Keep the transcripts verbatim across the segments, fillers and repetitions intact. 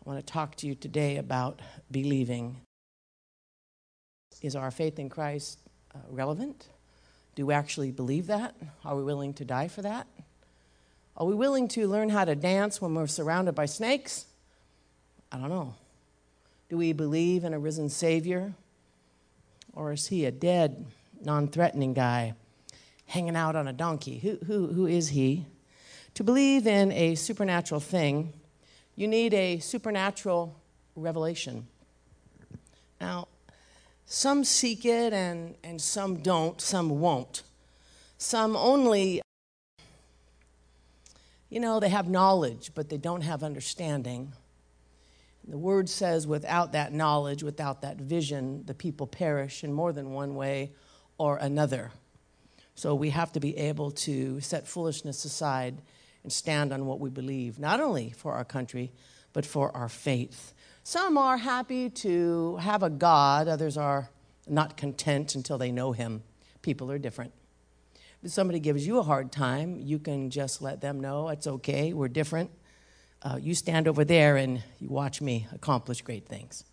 I want to talk to you today about believing. Is our faith in Christ uh, relevant? Do we actually believe that? Are we willing to die for that? Are we willing to learn how to dance when we're surrounded by snakes? I don't know. Do we believe in a risen Savior? Or is he a dead, non-threatening guy hanging out on a donkey? Who, who, who is he? To believe in a supernatural thing, you need a supernatural revelation. Now, some seek it and, and some don't, some won't. Some only, you know, they have knowledge, but they don't have understanding. The word says without that knowledge, without that vision, the people perish in more than one way or another. So we have to be able to set foolishness aside and stand on what we believe, not only for our country, but for our faith. Some are happy to have a God. Others are not content until they know him. People are different. If somebody gives you a hard time, you can just let them know it's okay, we're different. Uh, you stand over there and you watch me accomplish great things.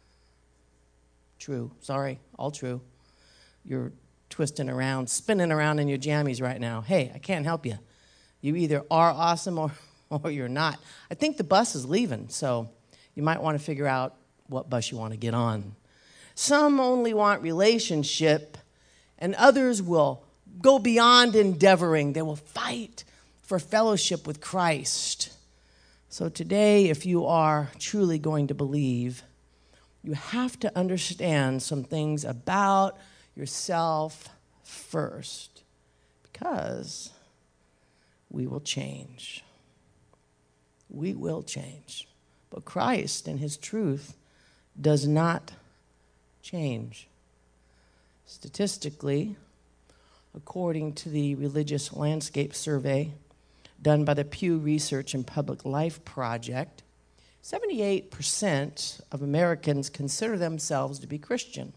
True. Sorry. All true. You're twisting around, spinning around in your jammies right now. Hey, I can't help you. You either are awesome or, or you're not. I think the bus is leaving, so you might want to figure out what bus you want to get on. Some only want relationship, and others will go beyond endeavoring. They will fight for fellowship with Christ. So today, if you are truly going to believe, you have to understand some things about yourself first, because we will change. We will change. But Christ and his truth does not change. Statistically, according to the Religious Landscape Survey done by the Pew Research and Public Life Project, seventy-eight percent of Americans consider themselves to be Christian.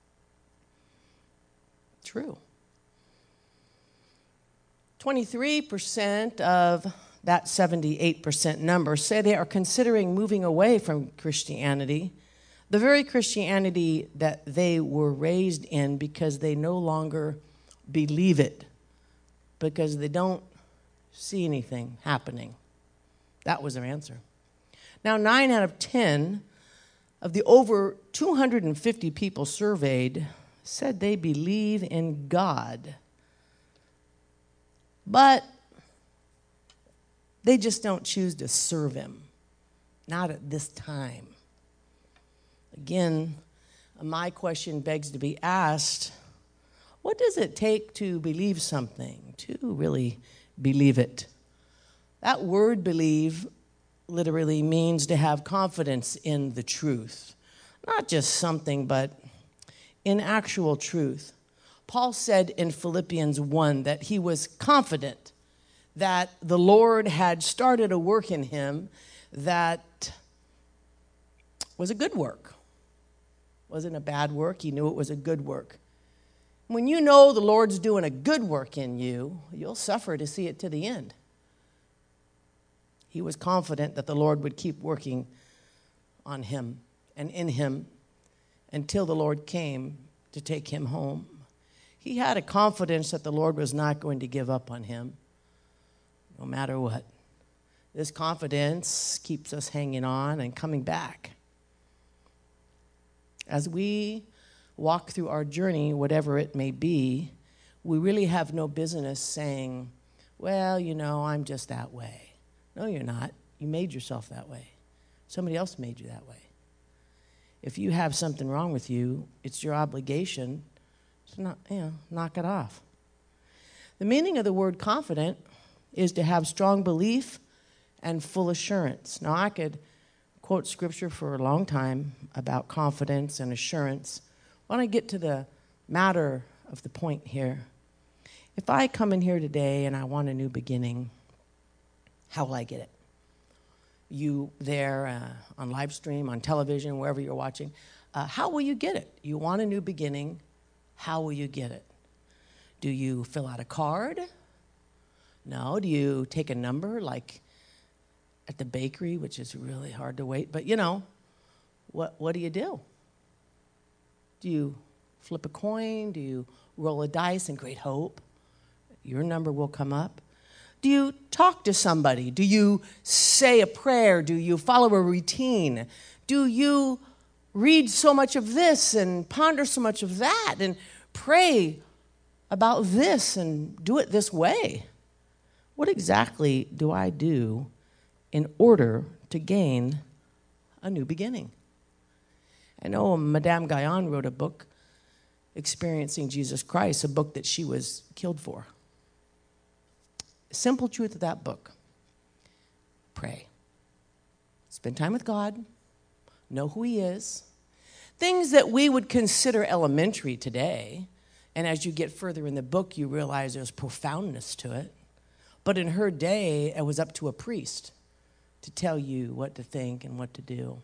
True. twenty-three percent of that seventy-eight percent number say they are considering moving away from Christianity, the very Christianity that they were raised in, because they no longer believe it, because they don't see anything happening. That was their answer. Now, nine out of ten of the over two hundred fifty people surveyed said they believe in God, but they just don't choose to serve him. Not at this time. Again, my question begs to be asked, what does it take to believe something, to really believe it? That word believe literally means to have confidence in the truth. Not just something, but in actual truth. Paul said in Philippians one that he was confident that the Lord had started a work in him that was a good work. Wasn't a bad work. He knew it was a good work. When you know the Lord's doing a good work in you, you'll suffer to see it to the end. He was confident that the Lord would keep working on him and in him until the Lord came to take him home. He had a confidence that the Lord was not going to give up on him, no matter what. This confidence keeps us hanging on and coming back. As we walk through our journey, whatever it may be, we really have no business saying, well, you know, I'm just that way. No, you're not. You made yourself that way. Somebody else made you that way. If you have something wrong with you, it's your obligation to not, you know, knock it off. The meaning of the word confident is to have strong belief and full assurance. Now, I could quote scripture for a long time about confidence and assurance. When I get to the matter of the point here, if I come in here today and I want a new beginning, how will I get it? You there uh, on live stream, on television, wherever you're watching, uh, how will you get it? You want a new beginning, how will you get it? Do you fill out a card? No. Do you take a number like at the bakery, which is really hard to wait. But, you know, what, what do you do? Do you flip a coin? Do you roll a dice in great hope your number will come up? Do you talk to somebody? Do you say a prayer? Do you follow a routine? Do you read so much of this and ponder so much of that and pray about this and do it this way? What exactly do I do in order to gain a new beginning? I know Madame Guyon wrote a book, Experiencing Jesus Christ, a book that she was killed for. Simple truth of that book: pray. Spend time with God. Know who he is. Things that we would consider elementary today, and as you get further in the book, you realize there's profoundness to it. But in her day, it was up to a priest to tell you what to think and what to do.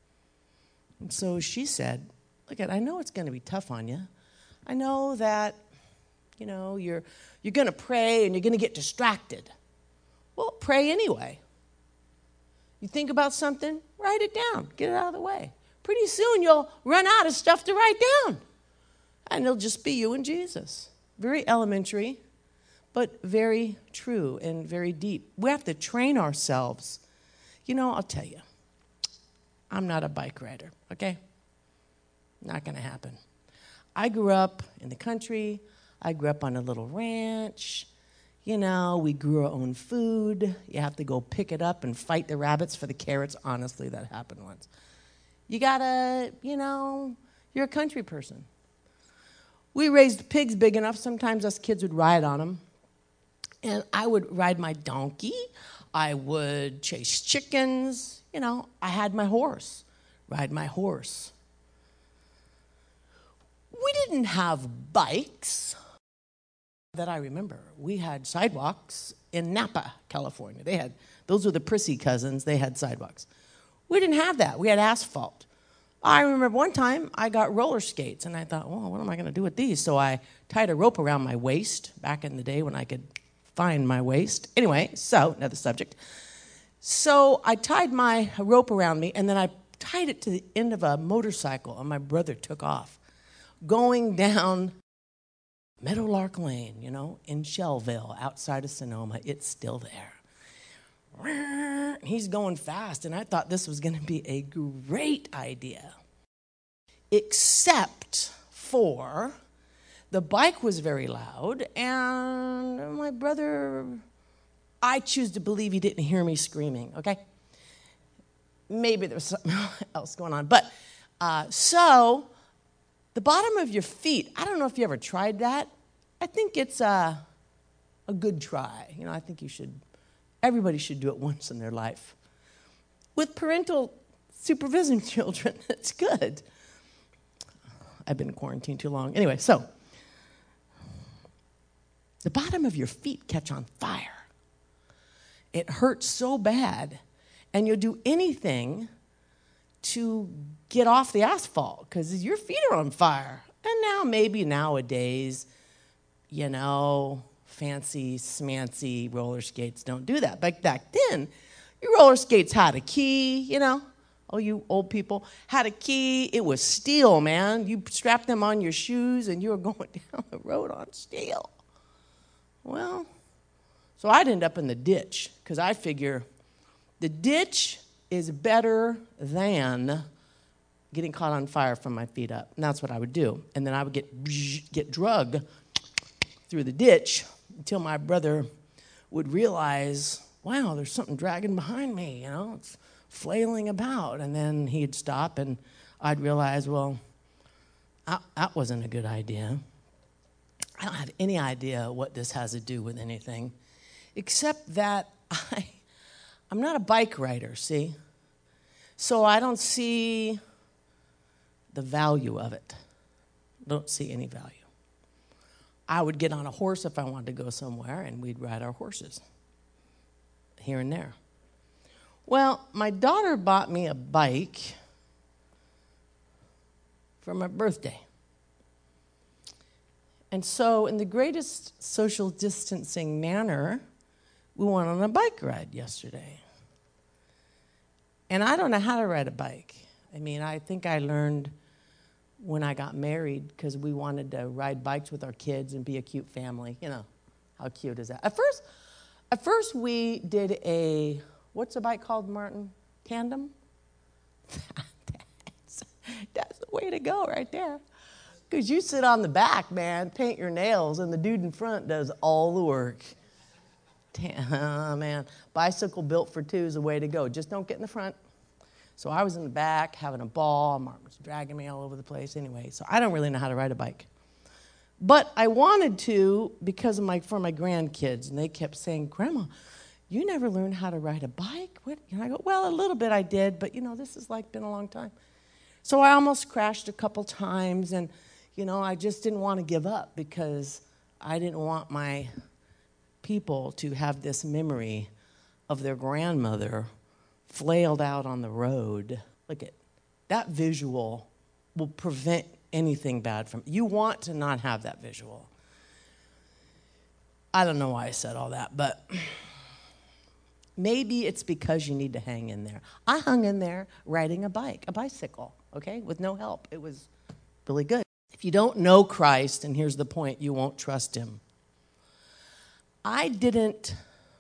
And so she said, look, I know it's going to be tough on you. I know that, you know, you're you're going to pray and you're going to get distracted. Well, pray anyway. You think about something, write it down. Get it out of the way. Pretty soon you'll run out of stuff to write down. And it'll just be you and Jesus. Very elementary, but very true and very deep. We have to train ourselves. You know, I'll tell you, I'm not a bike rider, okay? Not going to happen. I grew up in the country. I grew up on a little ranch. You know, we grew our own food. You have to go pick it up and fight the rabbits for the carrots. Honestly, that happened once. You gotta, you know, you're a country person. We raised pigs big enough, sometimes us kids would ride on them. And I would ride my donkey. I would chase chickens. You know, I had my horse, ride my horse. We didn't have bikes that I remember. We had sidewalks in Napa, California. They had, those were the prissy cousins. They had sidewalks. We didn't have that. We had asphalt. I remember one time I got roller skates, and I thought, well, what am I going to do with these? So I tied a rope around my waist back in the day when I could find my waist. Anyway, so another subject. So I tied my rope around me, and then I tied it to the end of a motorcycle, and my brother took off, going down Meadowlark Lane, you know, in Shellville, outside of Sonoma. It's still there. He's going fast, and I thought this was going to be a great idea, except for the bike was very loud, and my brother, I choose to believe he didn't hear me screaming, okay? Maybe there was something else going on. But uh, so the bottom of your feet, I don't know if you ever tried that. I think it's a, a good try. You know, I think you should, everybody should do it once in their life. With parental supervision children, it's good. I've been quarantined too long. Anyway, so the bottom of your feet catch on fire. It hurts so bad, and you'll do anything to get off the asphalt because your feet are on fire. And now maybe nowadays, you know, fancy, smancy roller skates don't do that. But back then, your roller skates had a key, you know. Oh, you old people, had a key. It was steel, man. You strapped them on your shoes, and you were going down the road on steel. Well, so I'd end up in the ditch because I figure the ditch is better than getting caught on fire from my feet up. And that's what I would do. And then I would get get drug through the ditch until my brother would realize, wow, there's something dragging behind me, you know, it's flailing about. And then he'd stop, and I'd realize, well, that, that wasn't a good idea. I don't have any idea what this has to do with anything, except that I, I'm not a bike rider, see? So I don't see the value of it. Don't see any value. I would get on a horse if I wanted to go somewhere, and we'd ride our horses here and there. Well, my daughter bought me a bike for my birthday. And so in the greatest social distancing manner, we went on a bike ride yesterday. And I don't know how to ride a bike. I mean, I think I learned when I got married because we wanted to ride bikes with our kids and be a cute family. You know, how cute is that? At first, at first we did a, what's a bike called, Martin? Tandem? that's, that's the way to go right there. Because you sit on the back, man, paint your nails, and the dude in front does all the work. Oh, man, bicycle built for two is the way to go. Just don't get in the front. So I was in the back having a ball. Martin was dragging me all over the place anyway. So I don't really know how to ride a bike. But I wanted to because of my for my grandkids, and they kept saying, "Grandma, you never learned how to ride a bike?" What? And I go, "Well, a little bit I did, but you know, this has like been a long time." So I almost crashed a couple times, and you know, I just didn't want to give up because I didn't want my people to have this memory of their grandmother flailed out on the road. Look at that visual will prevent anything bad from you want to not have that visual. I don't know why I said all that, but maybe it's because you need to hang in there. I hung in there riding a bike, a bicycle, okay, with no help. It was really good. If you don't know Christ, and here's the point, you won't trust him. I didn't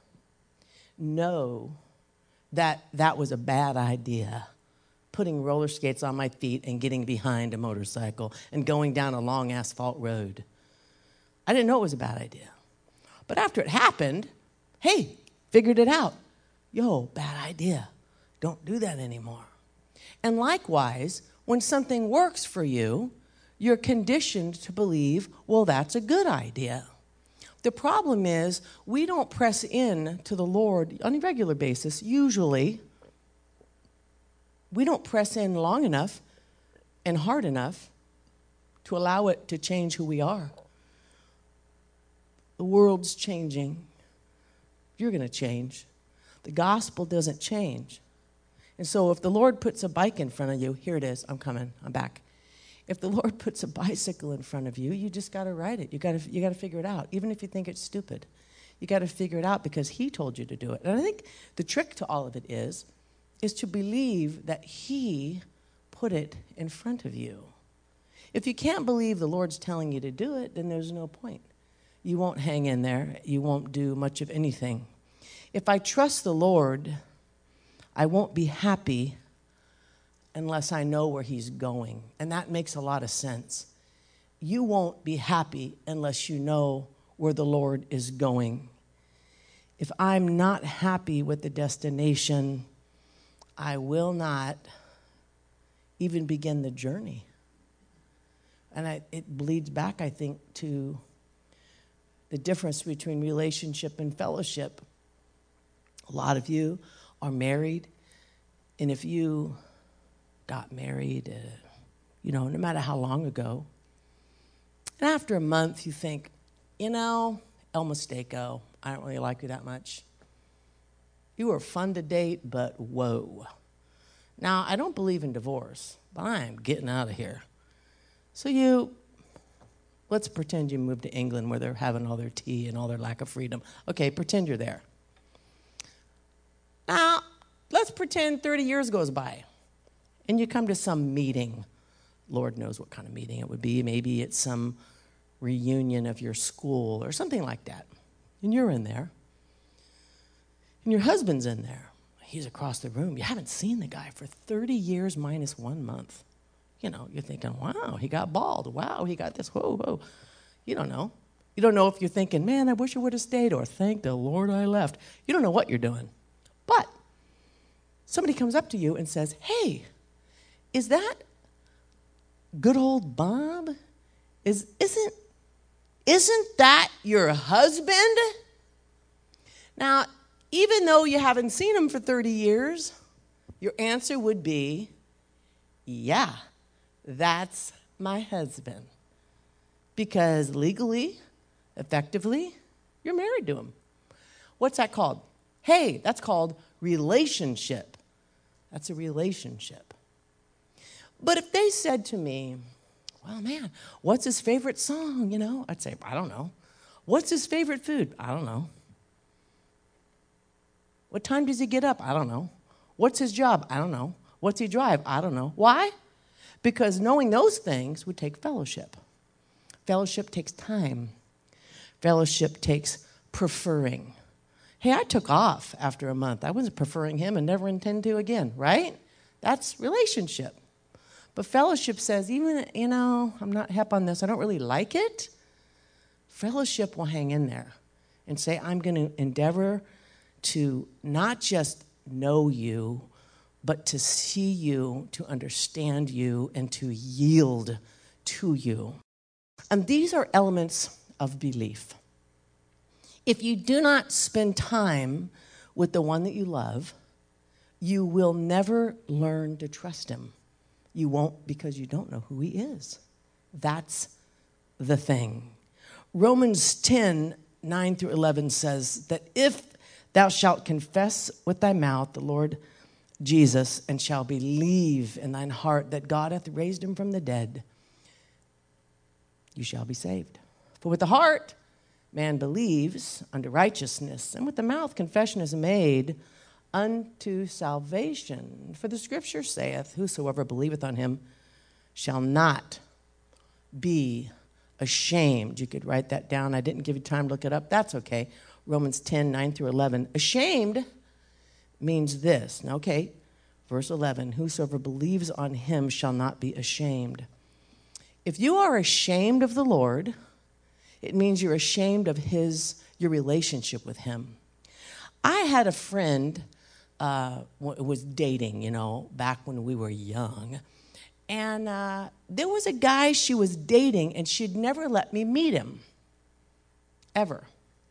know that that was a bad idea, putting roller skates on my feet and getting behind a motorcycle and going down a long asphalt road. I didn't know it was a bad idea. But after it happened, hey, figured it out. Yo, bad idea. Don't do that anymore. And likewise, when something works for you, you're conditioned to believe, well, that's a good idea. The problem is we don't press in to the Lord on a regular basis. Usually, we don't press in long enough and hard enough to allow it to change who we are. The world's changing. You're going to change. The gospel doesn't change. And so if the Lord puts a bike in front of you, here it is, I'm coming, I'm back. If the Lord puts a bicycle in front of you, you just got to ride it. You got to you got to figure it out, even if you think it's stupid. You got to figure it out because he told you to do it. And I think the trick to all of it is, is to believe that he put it in front of you. If you can't believe the Lord's telling you to do it, then there's no point. You won't hang in there. You won't do much of anything. If I trust the Lord, I won't be happy unless I know where he's going. And that makes a lot of sense. You won't be happy unless you know where the Lord is going. If I'm not happy with the destination, I will not even begin the journey. And I, it bleeds back, I think, to the difference between relationship and fellowship. A lot of you are married, and if you got married, uh, you know, no matter how long ago. And after a month, you think, you know, el mistake-o, I don't really like you that much. You were fun to date, but whoa. Now, I don't believe in divorce, but I am getting out of here. So you, let's pretend you moved to England where they're having all their tea and all their lack of freedom. Okay, pretend you're there. Now, let's pretend thirty years goes by. And you come to some meeting. Lord knows what kind of meeting it would be. Maybe it's some reunion of your school or something like that. And you're in there. And your husband's in there. He's across the room. You haven't seen the guy for thirty years minus one month. You know, you're thinking, wow, he got bald. Wow, he got this. Whoa, whoa. You don't know. You don't know if you're thinking, man, I wish I would have stayed, or thank the Lord I left. You don't know what you're doing. But somebody comes up to you and says, hey, is that good old Bob? Is, isn't, isn't that your husband? Now, even though you haven't seen him for thirty years, your answer would be, yeah, that's my husband. Because legally, effectively, you're married to him. What's that called? Hey, that's called relationship. That's a relationship. But if they said to me, well, man, what's his favorite song, you know? I'd say, I don't know. What's his favorite food? I don't know. What time does he get up? I don't know. What's his job? I don't know. What's he drive? I don't know. Why? Because knowing those things would take fellowship. Fellowship takes time. Fellowship takes preferring. Hey, I took off after a month. I wasn't preferring him and never intend to again, right? That's relationship. But fellowship says, even, you know, I'm not hep on this. I don't really like it. Fellowship will hang in there and say, I'm going to endeavor to not just know you, but to see you, to understand you, and to yield to you. And these are elements of belief. If you do not spend time with the one that you love, you will never learn to trust him. You won't, because you don't know who he is. That's the thing. Romans ten, nine through eleven says that if thou shalt confess with thy mouth the Lord Jesus, and shall believe in thine heart that God hath raised him from the dead, you shall be saved. For with the heart man believes unto righteousness, and with the mouth confession is made unto salvation. For the scripture saith, whosoever believeth on him shall not be ashamed. You could write that down. I didn't give you time to look it up. That's okay. Romans ten, nine through eleven. Ashamed means this. Now, okay, verse eleven, whosoever believes on him shall not be ashamed. If you are ashamed of the Lord, it means you're ashamed of his, your relationship with him. I had a friend uh, was dating, you know, back when we were young. And uh, there was a guy she was dating, and she'd never let me meet him, ever.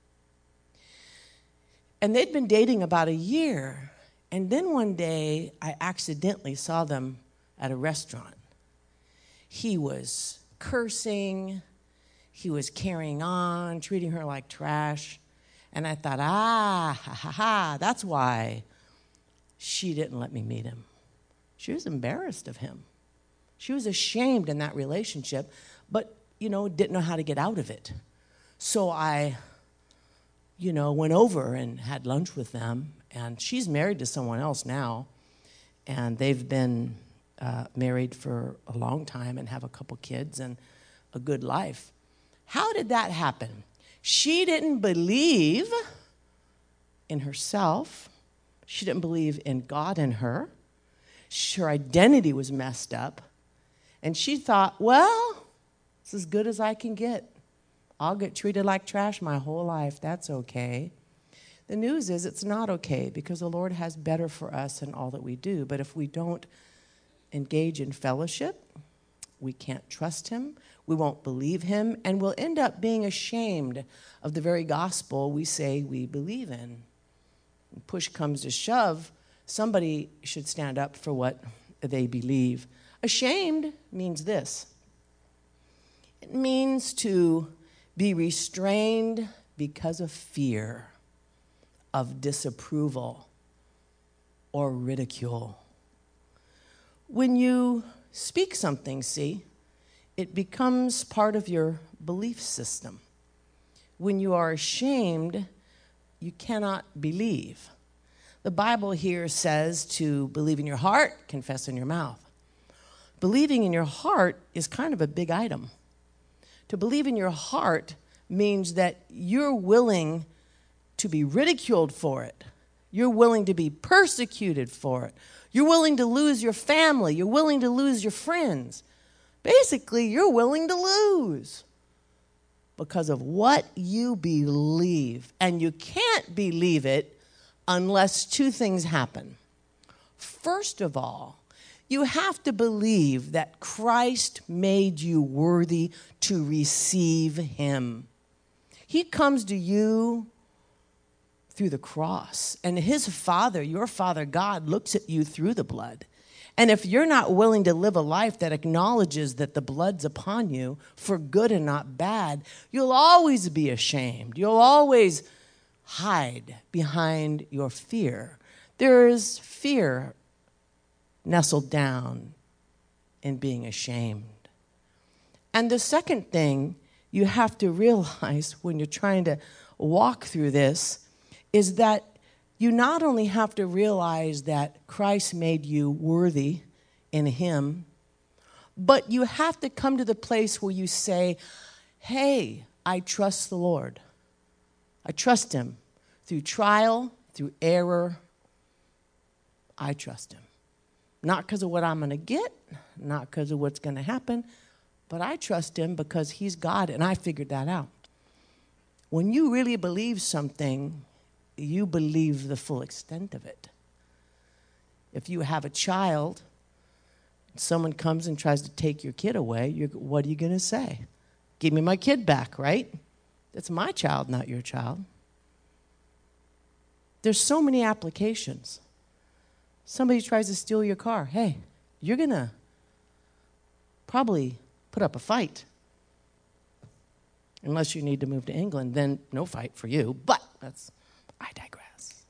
And they'd been dating about a year. And then one day, I accidentally saw them at a restaurant. He was cursing. He was carrying on, treating her like trash. And I thought, ah, ha, ha, ha, that's why she didn't let me meet him. She was embarrassed of him. She was ashamed in that relationship, but, you know, didn't know how to get out of it. So I, you know, went over and had lunch with them, and she's married to someone else now, and they've been uh, married for a long time and have a couple kids and a good life. How did that happen? She didn't believe in herself. She didn't believe in God in her. Her identity was messed up. And she thought, well, it's as good as I can get. I'll get treated like trash my whole life. That's okay. The news is it's not okay, because the Lord has better for us in all that we do. But if we don't engage in fellowship, we can't trust him, we won't believe him, and we'll end up being ashamed of the very gospel we say we believe in. When push comes to shove, somebody should stand up for what they believe. Ashamed means this. It means to be restrained because of fear of disapproval or ridicule. When you speak something, see, it becomes part of your belief system. When you are ashamed, you cannot believe. The Bible here says to believe in your heart, confess in your mouth. Believing in your heart is kind of a big item. To believe in your heart means that you're willing to be ridiculed for it. You're willing to be persecuted for it. You're willing to lose your family. You're willing to lose your friends. Basically, you're willing to lose because of what you believe. And you can't believe it unless two things happen. First of all, you have to believe that Christ made you worthy to receive him. He comes to you through the cross. And his Father, your Father God, looks at you through the blood. And if you're not willing to live a life that acknowledges that the blood's upon you for good and not bad, you'll always be ashamed. You'll always hide behind your fear. There is fear nestled down in being ashamed. And the second thing you have to realize when you're trying to walk through this is that You not only have to realize that Christ made you worthy in him, but you have to come to the place where you say, hey, I trust the Lord. I trust him. Through trial, through error, I trust him. Not because of what I'm going to get, not because of what's going to happen, but I trust him because he's God, and I figured that out. When you really believe something, you believe the full extent of it. If you have a child, someone comes and tries to take your kid away, you're, what are you going to say? Give me my kid back, right? That's my child, not your child. There's so many applications. Somebody tries to steal your car. Hey, you're going to probably put up a fight. Unless you need to move to England, then no fight for you. But that's, I digress.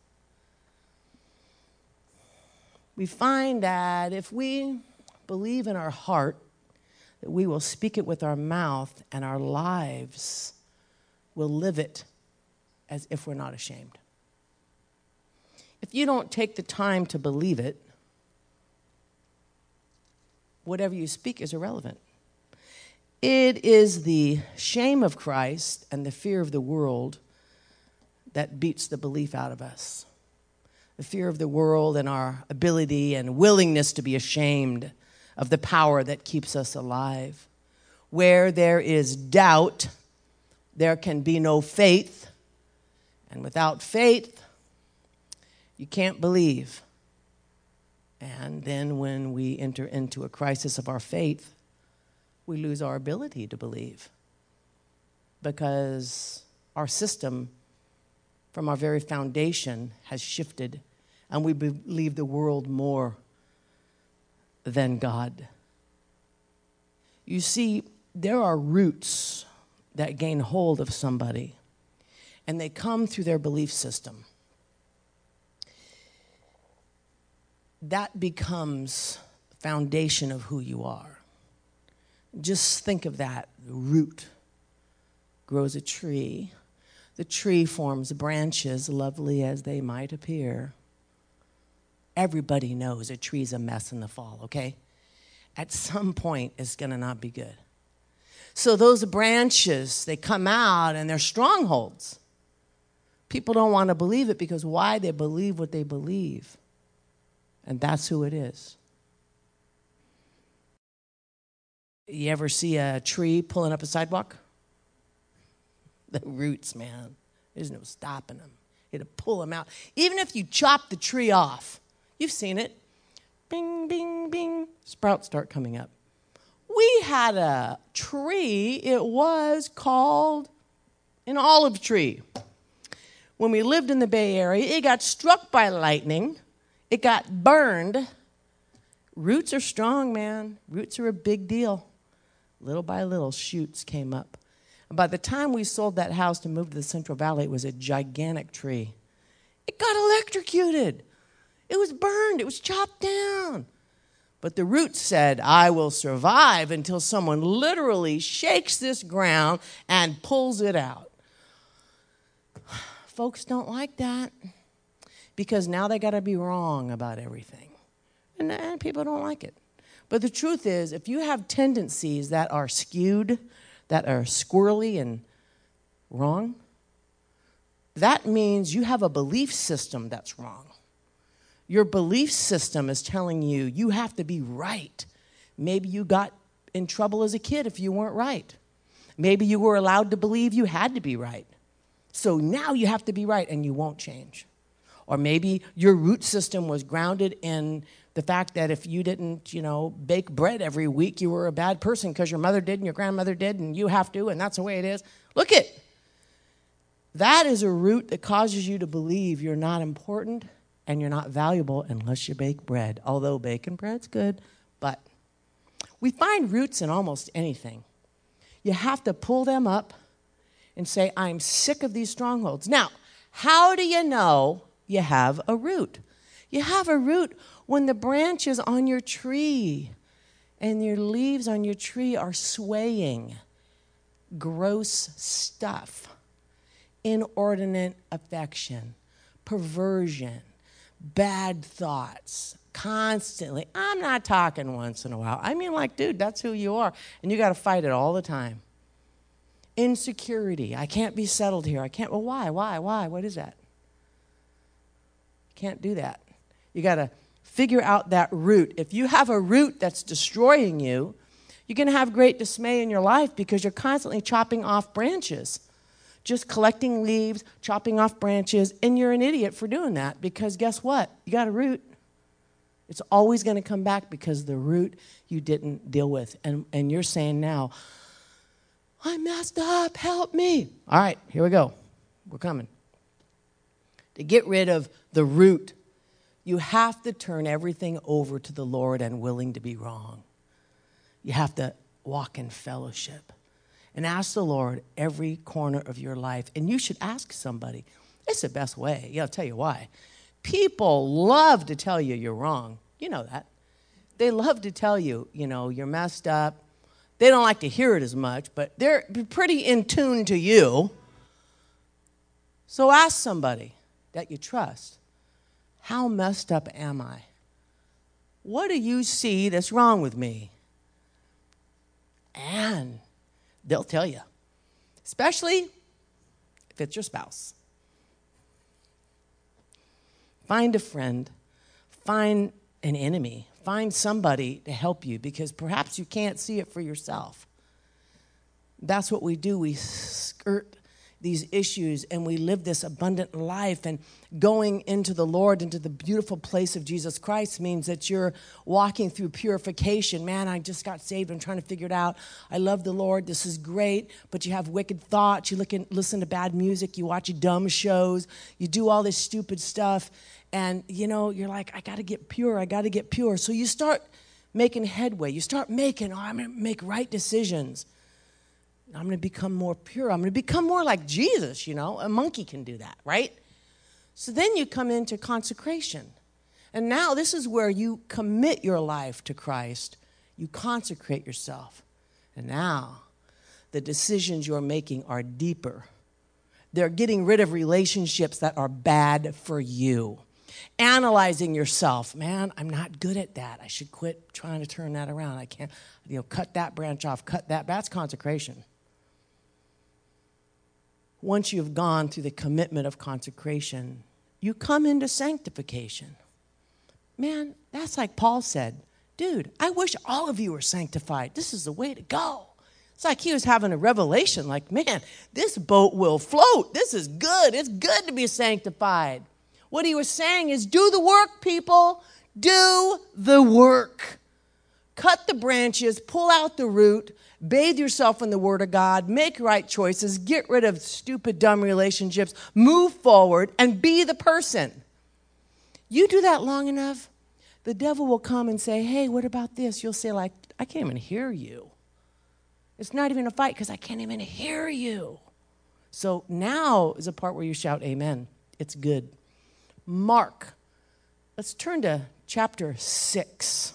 We find that if we believe in our heart that we will speak it with our mouth and our lives will live it as if we're not ashamed. If you don't take the time to believe it, whatever you speak is irrelevant. It is the shame of Christ and the fear of the world that beats the belief out of us. The fear of the world and our ability and willingness to be ashamed of the power that keeps us alive. Where there is doubt, there can be no faith. And without faith, you can't believe. And then when we enter into a crisis of our faith, we lose our ability to believe because our system from our very foundation has shifted and we believe the world more than God. You see, there are roots that gain hold of somebody and they come through their belief system. That becomes the foundation of who you are. Just think of that. The root grows a tree. The tree forms branches, lovely as they might appear. Everybody knows a tree's a mess in the fall, okay? At some point, it's going to not be good. So those branches, they come out and they're strongholds. People don't want to believe it because why? They believe what they believe. And that's who it is. You ever see a tree pulling up a sidewalk? The roots, man. There's no stopping them. It'll pull them out. Even if you chop the tree off, you've seen it. Bing, bing, bing. Sprouts start coming up. We had a tree. It was called an olive tree. When we lived in the Bay Area, it got struck by lightning. It got burned. Roots are strong, man. Roots are a big deal. Little by little, shoots came up. And by the time we sold that house to move to the Central Valley, it was a gigantic tree. It got electrocuted. It was burned. It was chopped down. But the roots said, I will survive until someone literally shakes this ground and pulls it out. Folks don't like that because now they got to be wrong about everything. And, and people don't like it. But the truth is, if you have tendencies that are skewed, that are squirrely and wrong, that means you have a belief system that's wrong. Your belief system is telling you you have to be right. Maybe you got in trouble as a kid if you weren't right. Maybe you were allowed to believe you had to be right. So now you have to be right and you won't change. Or maybe your root system was grounded in the fact that if you didn't, you know, bake bread every week, you were a bad person because your mother did and your grandmother did and you have to, and that's the way it is. Look it. That is a root that causes you to believe you're not important and you're not valuable unless you bake bread. Although baking bread's good, but we find roots in almost anything. You have to pull them up and say, I'm sick of these strongholds. Now, how do you know you have a root? You have a root when the branches on your tree and your leaves on your tree are swaying. Gross stuff. Inordinate affection. perversion, bad thoughts, constantly. I'm not talking once in a while. I mean, like, dude, that's who you are. And you got to fight it all the time. Insecurity. I can't be settled here. I can't. Well, why? Why? Why? What is that? Can't do that. You got to figure out that root. If you have a root that's destroying you, you're going to have great dismay in your life because you're constantly chopping off branches. Just collecting leaves, chopping off branches, and you're an idiot for doing that because guess what? You got a root. It's always going to come back because the root you didn't deal with. And, and you're saying now, I messed up, help me. All right, here we go. We're coming. To get rid of the root, you have to turn everything over to the Lord and willing to be wrong. You have to walk in fellowship and ask the Lord every corner of your life. And you should ask somebody. It's the best way. I'll tell you why. People love to tell you you're wrong. You know that. They love to tell you, you know, you're messed up. They don't like to hear it as much, but they're pretty in tune to you. So ask somebody that you trust, how messed up am I? What do you see that's wrong with me? And they'll tell you, especially if it's your spouse. Find a friend, find an enemy, find somebody to help you because perhaps you can't see it for yourself. That's what we do. We skirt these issues and we live this abundant life, and going into the Lord, into the beautiful place of Jesus Christ means that you're walking through purification. Man, I just got saved. I'm trying to figure it out. I love the Lord. This is great. But you have wicked thoughts. You look and listen to bad music. You watch dumb shows. You do all this stupid stuff. And, you know, you're like, I got to get pure. I got to get pure. So you start making headway. You start making, oh, I'm going to make right decisions. I'm going to become more pure. I'm going to become more like Jesus, you know. A monkey can do that, right? So then you come into consecration. And now this is where you commit your life to Christ. You consecrate yourself. And now the decisions you're making are deeper. They're getting rid of relationships that are bad for you. Analyzing yourself. Man, I'm not good at that. I should quit trying to turn that around. I can't, you know, cut that branch off, cut that. That's consecration. Once you've gone through the commitment of consecration, you come into sanctification. Man, that's like Paul said, dude, I wish all of you were sanctified. This is the way to go. It's like he was having a revelation, like, man, this boat will float. This is good. It's good to be sanctified. What he was saying is, do the work, people. Do the work. Cut the branches, pull out the root, bathe yourself in the Word of God, make right choices, get rid of stupid, dumb relationships, move forward, and be the person. You do that long enough, the devil will come and say, hey, what about this? You'll say, like, I can't even hear you. It's not even a fight because I can't even hear you. So now is a part where you shout amen. It's good. Mark. Let's turn to chapter six.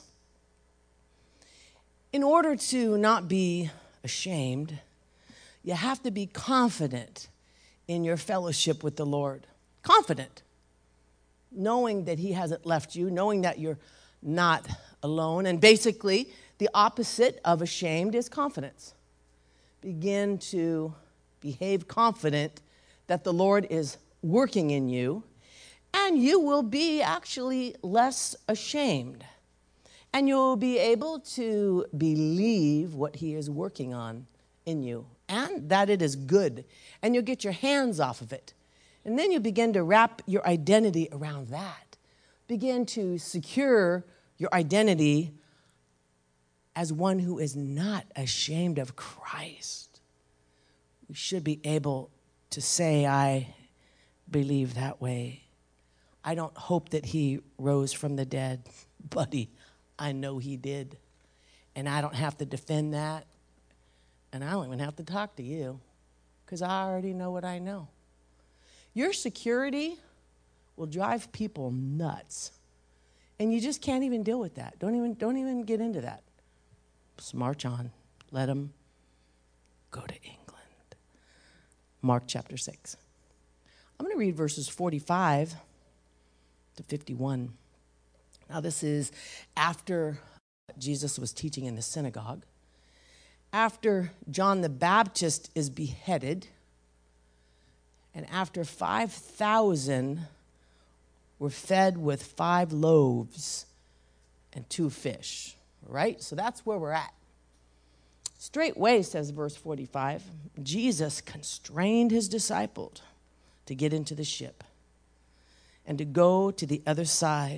In order to not be ashamed, you have to be confident in your fellowship with the Lord. Confident. Knowing that he hasn't left you, knowing that you're not alone. And basically, the opposite of ashamed is confidence. Begin to behave confident that the Lord is working in you, and you will be actually less ashamed. And you'll be able to believe what he is working on in you, and that it is good. And you'll get your hands off of it. And then you begin to wrap your identity around that. Begin to secure your identity as one who is not ashamed of Christ. We should be able to say, I believe that way. I don't hope that he rose from the dead, buddy. I know he did. And I don't have to defend that. And I don't even have to talk to you because I already know what I know. Your security will drive people nuts. And you just can't even deal with that. Don't even, don't even get into that. Just march on. Let them go to England. Mark chapter six. I'm going to read verses forty-five to fifty-one. Now, this is after Jesus was teaching in the synagogue, after John the Baptist is beheaded, and after five thousand were fed with five loaves and two fish, right? So that's where we're at. Straightway, says verse forty-five, Jesus constrained his disciples to get into the ship and to go to the other side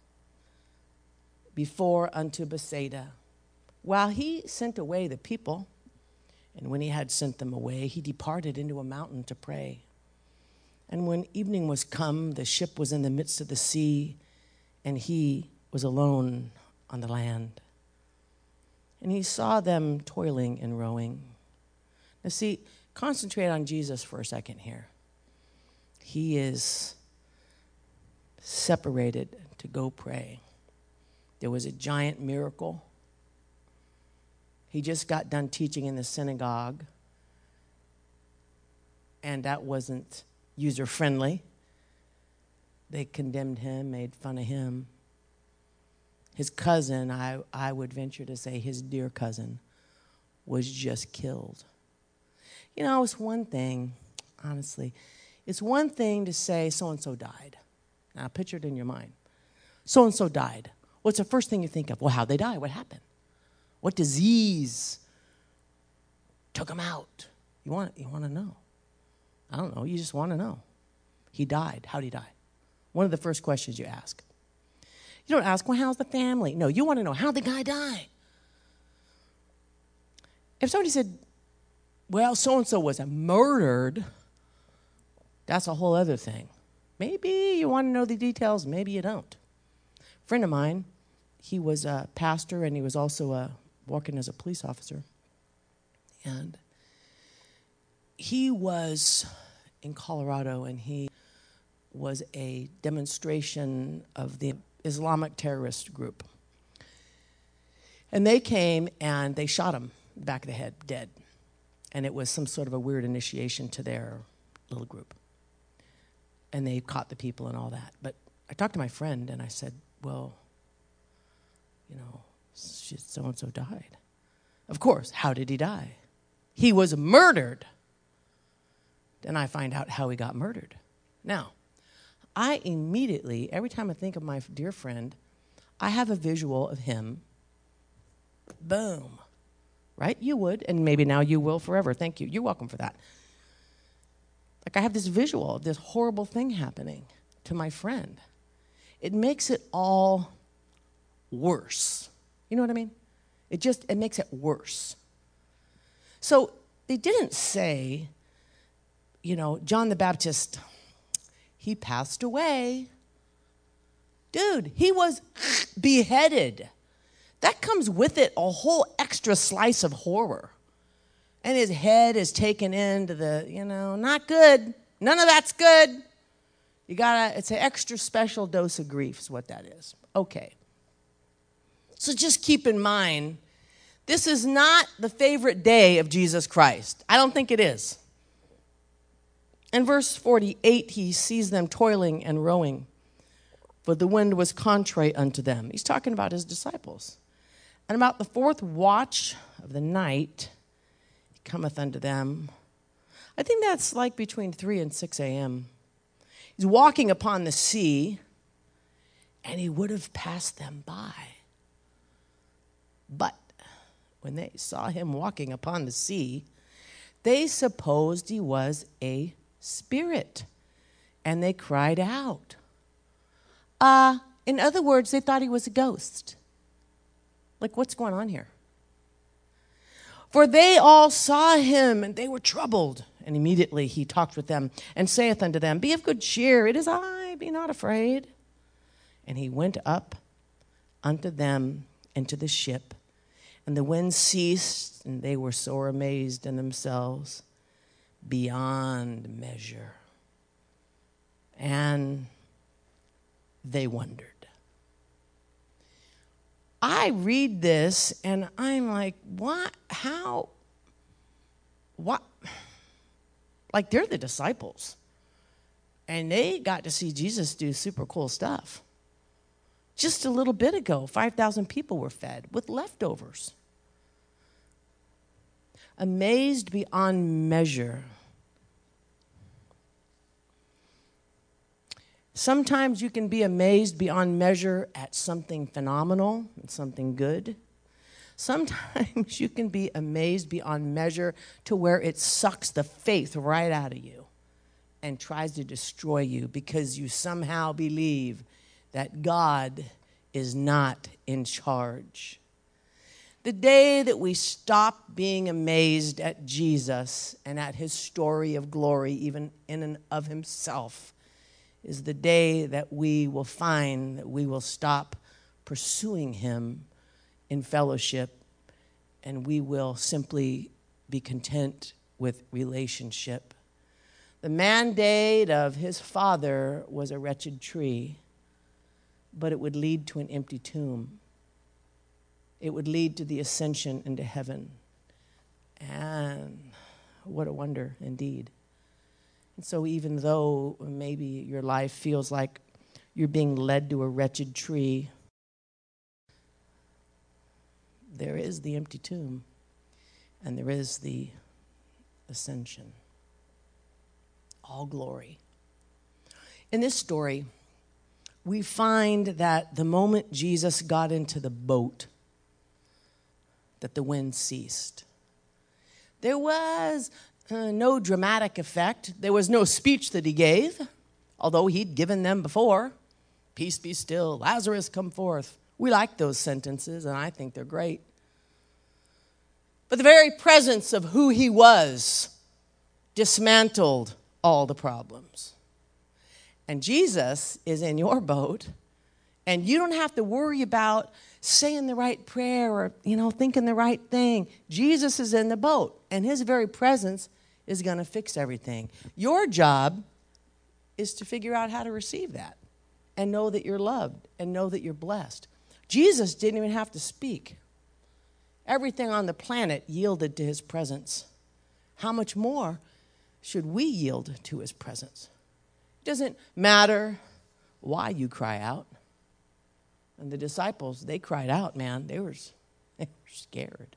before unto Bethsaida, while he sent away the people. And when he had sent them away, he departed into a mountain to pray. And when evening was come, the ship was in the midst of the sea, and he was alone on the land. And he saw them toiling and rowing. Now see, concentrate on Jesus for a second here. He is separated to go pray. There was a giant miracle. He just got done teaching in the synagogue, and that wasn't user-friendly. They condemned him, made fun of him. His cousin, I, I would venture to say his dear cousin, was just killed. You know, it's one thing, honestly, it's one thing to say so-and-so died. Now, picture it in your mind. So-and-so died. What's the first thing you think of? Well, how'd they die? What happened? What disease took him out? You want, you want to know. I don't know. You just want to know. He died. How'd he die? One of the first questions you ask. You don't ask, well, how's the family? No, you want to know, how'd the guy die? If somebody said, well, so-and-so was murdered, that's a whole other thing. Maybe you want to know the details, maybe you don't. A friend of mine, he was a pastor, and he was also uh, working as a police officer. And he was in Colorado, and he was a demonstration of the Islamic terrorist group. And they came and they shot him in the back of the head, dead. And it was some sort of a weird initiation to their little group. And they caught the people and all that. But I talked to my friend and I said, well, you know, so-and-so died. Of course, how did he die? He was murdered. Then I find out how he got murdered. Now, I immediately, every time I think of my dear friend, I have a visual of him. Boom. Right? You would, and maybe now you will forever. Thank you. You're welcome for that. Like I have this visual of this horrible thing happening to my friend. It makes it all worse. You know what I mean? It just, it makes it worse. So they didn't say, you know, John the Baptist, he passed away. Dude, he was beheaded. That comes with it a whole extra slice of horror. And his head is taken into the, you know, not good. None of that's good. You gotta, it's an extra special dose of grief is what that is. Okay. So just keep in mind, this is not the favorite day of Jesus Christ. I don't think it is. In verse forty-eight, he sees them toiling and rowing, for the wind was contrary unto them. He's talking about his disciples. And about the fourth watch of the night, he cometh unto them. I think that's like between three and six a.m. He's walking upon the sea, and he would have passed them by. But when they saw him walking upon the sea, they supposed he was a spirit, and they cried out. Uh, in other words, they thought he was a ghost. Like, what's going on here? For they all saw him, and they were troubled. And immediately he talked with them, and saith unto them, Be of good cheer, it is I, be not afraid. And he went up unto them into the ship, and the wind ceased, and they were sore amazed in themselves beyond measure. And they wondered. I read this and I'm like, what? How? What? Like, they're the disciples. And they got to see Jesus do super cool stuff. Just a little bit ago, five thousand people were fed with leftovers. Amazed beyond measure. Sometimes you can be amazed beyond measure at something phenomenal and something good. Sometimes you can be amazed beyond measure to where it sucks the faith right out of you and tries to destroy you because you somehow believe that God is not in charge. The day that we stop being amazed at Jesus and at his story of glory, even in and of himself, is the day that we will find that we will stop pursuing him in fellowship, and we will simply be content with relationship. The mandate of his father was a wretched tree, but it would lead to an empty tomb. It would lead to the ascension into heaven. And what a wonder indeed. And so even though maybe your life feels like you're being led to a wretched tree, there is the empty tomb, and there is the ascension. All glory. In this story, we find that the moment Jesus got into the boat, that the wind ceased. There was uh, no dramatic effect. There was no speech that he gave, although he'd given them before. Peace be still, Lazarus come forth. We like those sentences, and I think they're great. But the very presence of who he was dismantled all the problems. And Jesus is in your boat, and you don't have to worry about saying the right prayer or, you know, thinking the right thing. Jesus is in the boat, and his very presence is going to fix everything. Your job is to figure out how to receive that and know that you're loved and know that you're blessed. Jesus didn't even have to speak. Everything on the planet yielded to his presence. How much more should we yield to his presence? It doesn't matter why you cry out. And the disciples, they cried out, man. They were, they were scared.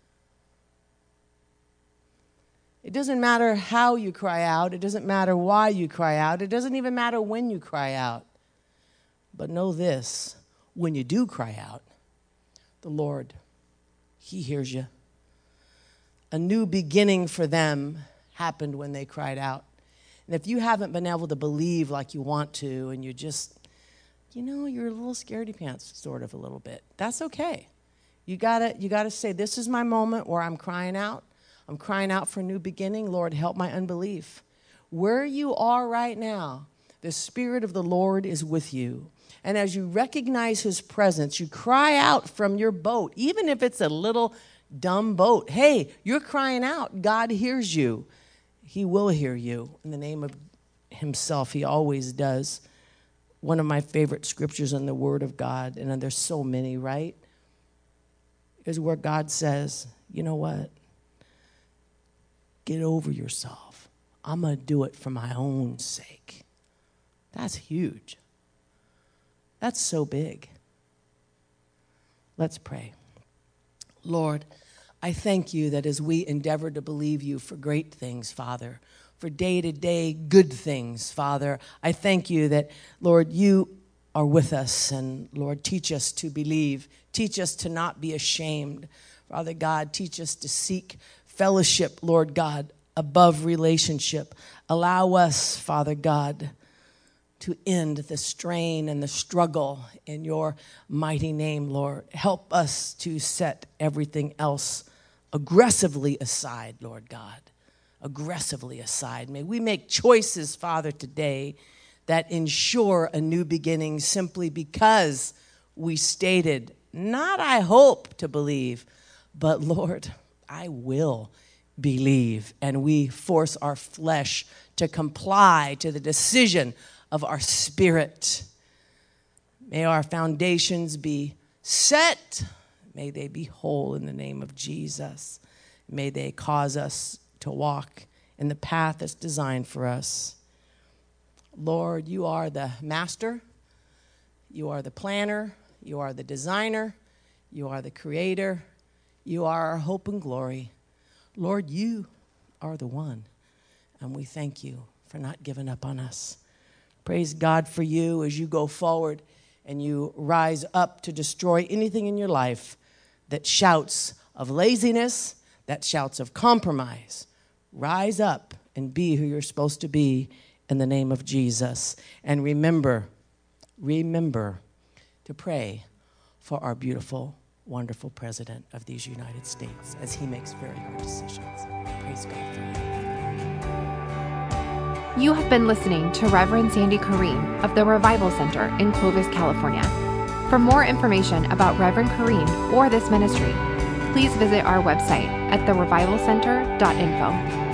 It doesn't matter how you cry out. It doesn't matter why you cry out. It doesn't even matter when you cry out. But know this, when you do cry out, the Lord, he hears you. A new beginning for them happened when they cried out. And if you haven't been able to believe like you want to, and you're just, you know, you're a little scaredy pants, sort of a little bit, that's okay. You gotta, you gotta say, this is my moment where I'm crying out. I'm crying out for a new beginning. Lord, help my unbelief. Where you are right now, the Spirit of the Lord is with you. And as you recognize his presence, you cry out from your boat, even if it's a little dumb boat. Hey, you're crying out. God hears you. He will hear you in the name of himself. He always does. One of my favorite scriptures in the Word of God, and there's so many, right, is where God says, you know what? Get over yourself. I'm going to do it for my own sake. That's huge. That's so big. Let's pray. Lord, I thank you that as we endeavor to believe you for great things, Father, for day-to-day good things, Father, I thank you that, Lord, you are with us, and, Lord, teach us to believe. Teach us to not be ashamed. Father God, teach us to seek fellowship, Lord God, above relationship. Allow us, Father God, to end the strain and the struggle in your mighty name, Lord. Help us to set everything else aggressively aside, Lord God. Aggressively aside. May we make choices, Father, today that ensure a new beginning simply because we stated, not I hope to believe, but Lord, I will believe. And we force our flesh to comply to the decision of our spirit. May our foundations be set. May they be whole in the name of Jesus. May they cause us to walk in the path that's designed for us. Lord, you are the master, you are the planner, you are the designer, you are the creator, you are our hope and glory. Lord, you are the one, and we thank you for not giving up on us. Praise God for you as you go forward and you rise up to destroy anything in your life that shouts of laziness, that shouts of compromise. Rise up and be who you're supposed to be in the name of Jesus. And remember, remember to pray for our beautiful, wonderful President of these United States as he makes very hard decisions. Praise God for you. You have been listening to Reverend Sandy Kareem of the Revival Center in Clovis, California. For more information about Reverend Kareem or this ministry, please visit our website at the revival center dot info.